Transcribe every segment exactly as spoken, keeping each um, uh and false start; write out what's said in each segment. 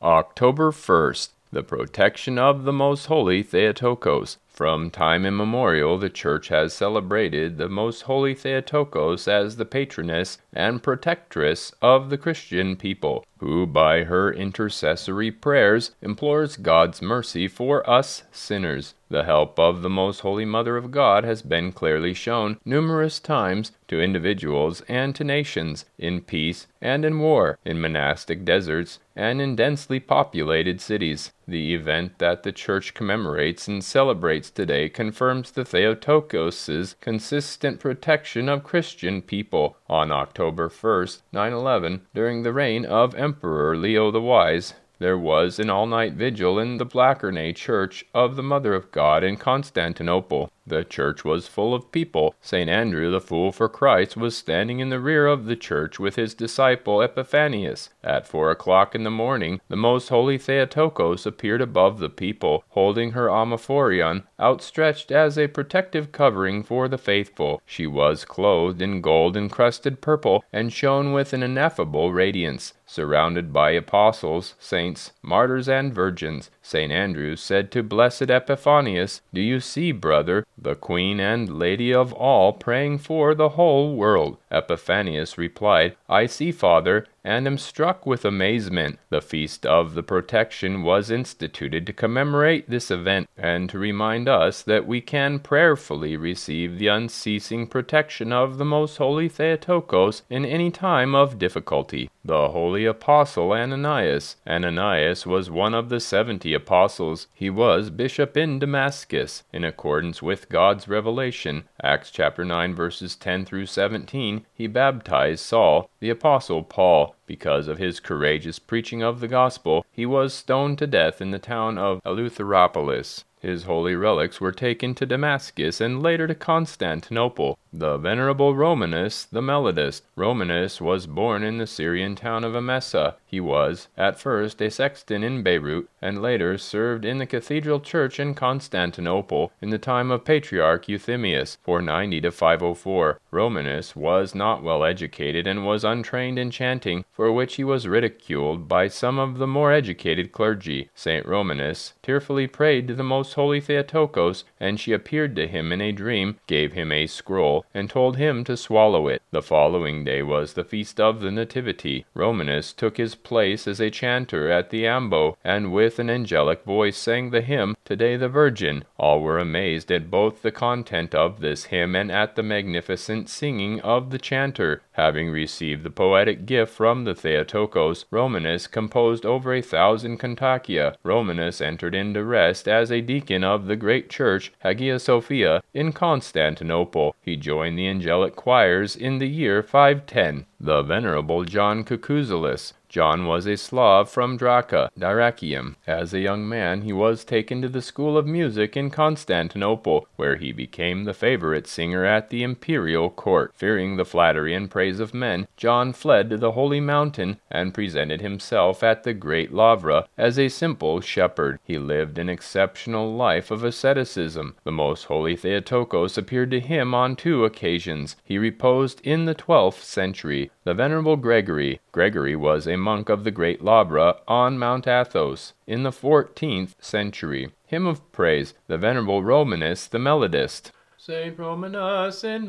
October first, the protection of the Most Holy Theotokos. From time immemorial, the Church has celebrated the Most Holy Theotokos as the patroness and protectress of the Christian people, who by her intercessory prayers implores God's mercy for us sinners. The help of the Most Holy Mother of God has been clearly shown numerous times to individuals and to nations, in peace and in war, in monastic deserts, and in densely populated cities. The event that the Church commemorates and celebrates today confirms the Theotokos' consistent protection of Christian people. On October first, nine eleven, during the reign of Emperor Leo the Wise, there was an all-night vigil in the Blachernae Church of the Mother of God in Constantinople. The church was full of people. Saint Andrew the Fool for Christ was standing in the rear of the church with his disciple Epiphanius. At four o'clock in the morning, the Most Holy Theotokos appeared above the people, holding her amaphorion outstretched as a protective covering for the faithful. She was clothed in gold-encrusted purple and shone with an ineffable radiance. Surrounded by apostles, saints, martyrs, and virgins, Saint Andrew said to Blessed Epiphanius, "Do you see, brother, the Queen and Lady of all praying for the whole world?" Epiphanius replied, "I see, Father, and am struck with amazement." The Feast of the Protection was instituted to commemorate this event, and to remind us that we can prayerfully receive the unceasing protection of the Most Holy Theotokos in any time of difficulty. The Holy Apostle Ananias. Ananias was one of the seventy apostles. He was bishop in Damascus. In accordance with God's revelation, Acts chapter nine verses ten through seventeen, he baptized Saul, the apostle Paul. Because of his courageous preaching of the gospel, he was stoned to death in the town of Eleutheropolis. His holy relics were taken to Damascus and later to Constantinople. The Venerable Romanus the Melodist. Romanus was born in the Syrian town of Emesa. He was, at first, a sexton in Beirut, and later served in the cathedral church in Constantinople in the time of Patriarch Euthemius, four ninety to five oh four. Romanus was not well educated and was untrained in chanting, for which he was ridiculed by some of the more educated clergy. Saint Romanus tearfully prayed to the Most Holy Theotokos, and she appeared to him in a dream, gave him a scroll, and told him to swallow it. The following day was the feast of the Nativity. Romanus took his place as a chanter at the ambo, and with an angelic voice sang the hymn, Today the Virgin. All were amazed at both the content of this hymn and at the magnificent singing of the chanter. Having received the poetic gift from the Theotokos, Romanus composed over a thousand cantacia. Romanus entered into rest as a deacon of the great church, Hagia Sophia, in Constantinople. He joined the angelic choirs in the year five ten. The Venerable John Cucuzelus. John was a Slav from Draca, Dyrrachium. As a young man, he was taken to the school of music in Constantinople, where he became the favorite singer at the imperial court. Fearing the flattery and praise of men, John fled to the holy mountain and presented himself at the great Lavra as a simple shepherd. He lived an exceptional life of asceticism. The Most Holy Theotokos appeared to him on two occasions. He reposed in the twelfth century. The Venerable Gregory. Gregory was a monk of the great Lavra on Mount Athos in the fourteenth century. Hymn of Praise. The Venerable Romanus the Melodist. Saint Romanus in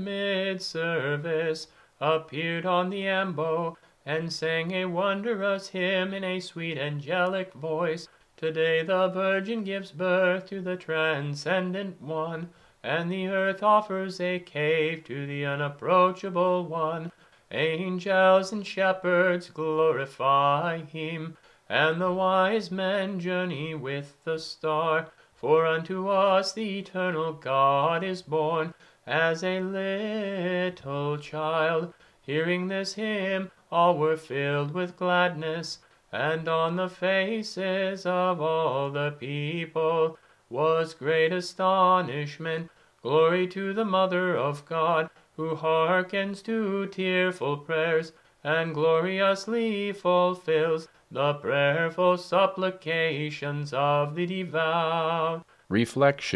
mid-service appeared on the ambo and sang a wondrous hymn in a sweet angelic voice. Today the Virgin gives birth to the Transcendent One, and the earth offers a cave to the Unapproachable One. Angels and shepherds glorify him, and the wise men journey with the star. For unto us the eternal God is born as a little child. Hearing this hymn, all were filled with gladness, and on the faces of all the people was great astonishment. Glory to the Mother of God, who hearkens to tearful prayers, and gloriously fulfills the prayerful supplications of the devout. Reflection.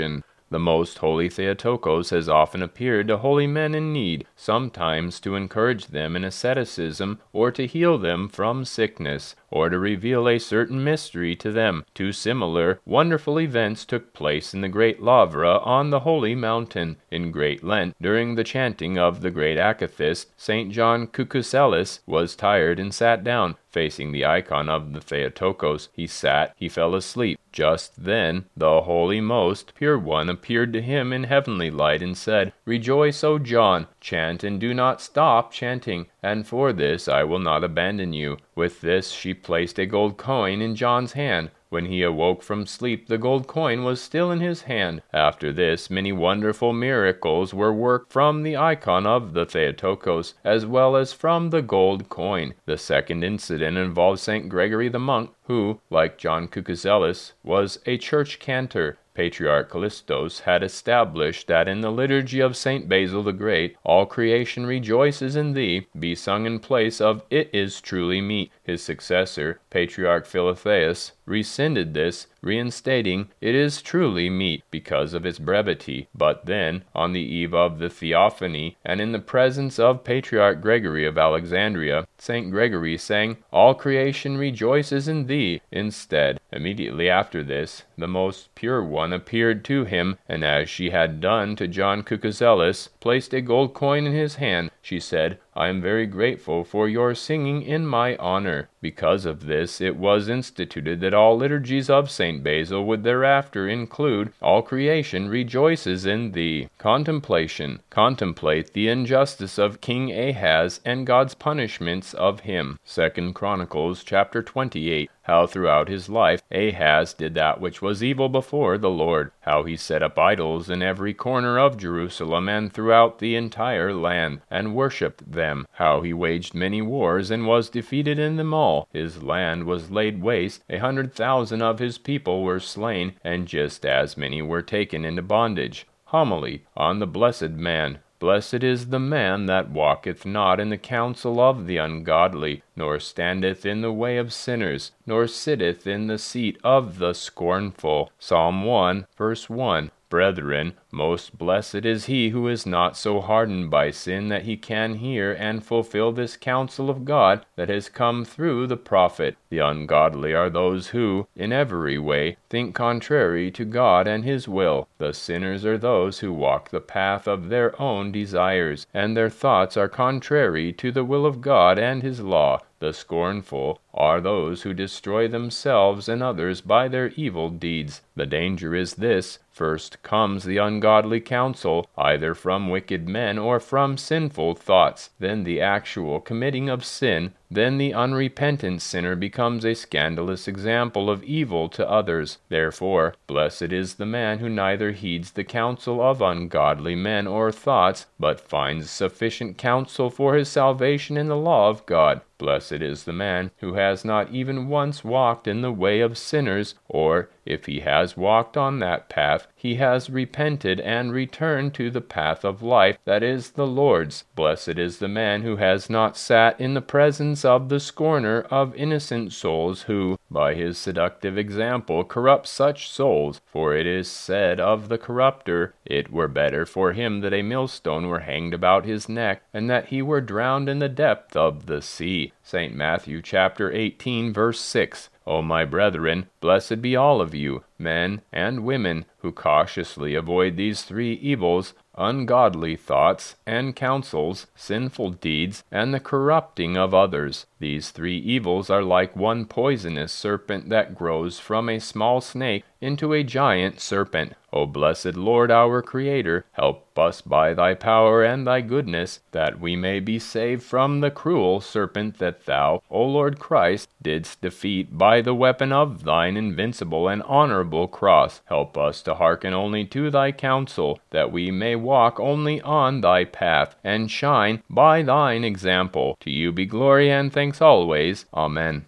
The most holy Theotokos has often appeared to holy men in need, sometimes to encourage them in asceticism, or to heal them from sickness, or to reveal a certain mystery to them. Two similar, wonderful events took place in the great Lavra on the holy mountain. In Great Lent, during the chanting of the great akathist, Saint John Cucucellus was tired and sat down. Facing the icon of the Theotokos, he sat, he fell asleep. Just then, the Holy Most Pure One appeared to him in heavenly light and said, "Rejoice, O John, chant and do not stop chanting, and for this I will not abandon you." With this she placed a gold coin in John's hand. When he awoke from sleep, the gold coin was still in his hand. After this, many wonderful miracles were worked from the icon of the Theotokos, as well as from the gold coin. The second incident involved Saint Gregory the monk, who, like John Cucucellus, was a church cantor. Patriarch Callistos had established that in the liturgy of Saint Basil the Great, "All creation rejoices in thee," be sung in place of "It is truly meet." His successor, Patriarch Philotheus, rescinded this, reinstating "It is truly meet" because of its brevity. But then, on the eve of the Theophany, and in the presence of Patriarch Gregory of Alexandria, Saint Gregory sang "All creation rejoices in thee" instead. Immediately after this, the Most Pure One appeared to him, and as she had done to John Cucucellus, placed a gold coin in his hand. She said, "I am very grateful for your singing in my honor." Because of this, it was instituted that all liturgies of Saint Basil would thereafter include "All creation rejoices in thee." Contemplation. Contemplate the injustice of King Ahaz and God's punishments of him. Second Chronicles chapter twenty-eight. How throughout his life Ahaz did that which was evil before the Lord. How he set up idols in every corner of Jerusalem and throughout the entire land, and worshipped them. How he waged many wars and was defeated in them all. His land was laid waste, a hundred thousand of his people were slain, and just as many were taken into bondage. Homily on the Blessed Man. Blessed is the man that walketh not in the counsel of the ungodly, nor standeth in the way of sinners, nor sitteth in the seat of the scornful. Psalm one, verse one. Brethren, most blessed is he who is not so hardened by sin that he can hear and fulfill this counsel of God that has come through the prophet. The ungodly are those who, in every way, think contrary to God and his will. The sinners are those who walk the path of their own desires, and their thoughts are contrary to the will of God and his law. The scornful are those who destroy themselves and others by their evil deeds. The danger is this: first comes the ungodly counsel, either from wicked men or from sinful thoughts, then the actual committing of sin, then the unrepentant sinner becomes a scandalous example of evil to others. Therefore, blessed is the man who neither heeds the counsel of ungodly men or thoughts, but finds sufficient counsel for his salvation in the law of God. Blessed is the man who has not even once walked in the way of sinners, or, if he has walked on that path, he has repented and returned to the path of life that is the Lord's. Blessed is the man who has not sat in the presence of the scorner of innocent souls, who, by his seductive example, corrupts such souls. For it is said of the corrupter, "It were better for him that a millstone were hanged about his neck, and that he were drowned in the depth of the sea." Saint Matthew chapter eighteen, verse six. O my brethren, blessed be all of you, men and women, who cautiously avoid these three evils: ungodly thoughts and counsels, sinful deeds, and the corrupting of others. These three evils are like one poisonous serpent that grows from a small snake into a giant serpent. O blessed Lord, our Creator, help us by thy power and thy goodness, that we may be saved from the cruel serpent that thou, O Lord Christ, didst defeat by the weapon of thine invincible and honorable cross. Help us to hearken only to thy counsel, that we may walk only on thy path, and shine by thine example. To you be glory and thanks always. Amen.